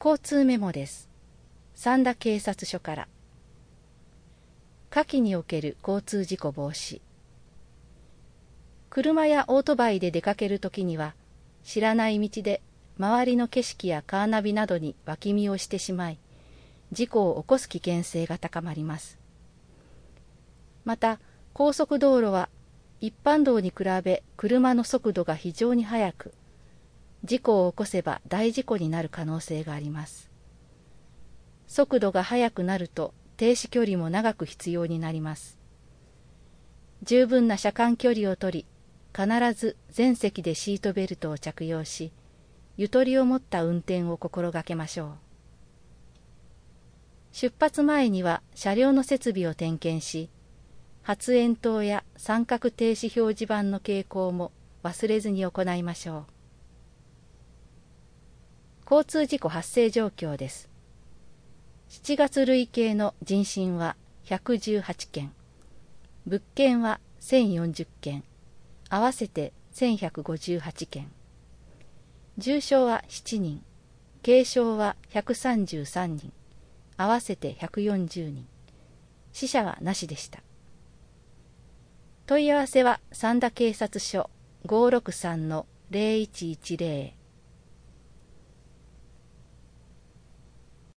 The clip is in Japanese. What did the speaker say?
交通メモです。三田警察署から。夏季における交通事故防止。車やオートバイで出かけるときには、知らない道で周りの景色やカーナビなどに脇見をしてしまい、事故を起こす危険性が高まります。また、高速道路は一般道に比べ車の速度が非常に速く、事故を起こせば大事故になる可能性があります。速度が速くなると停止距離も長く必要になります。十分な車間距離を取り、必ず全席でシートベルトを着用し、ゆとりを持った運転を心がけましょう。出発前には車両の設備を点検し、発煙筒や三角停止表示板の携行も忘れずに行いましょう。交通事故発生状況です。7月累計の人身は118件、物件は1040件、合わせて1158件。重傷は7人、軽傷は133人、合わせて140人。死者はなしでした。問い合わせは三田警察署 563-0110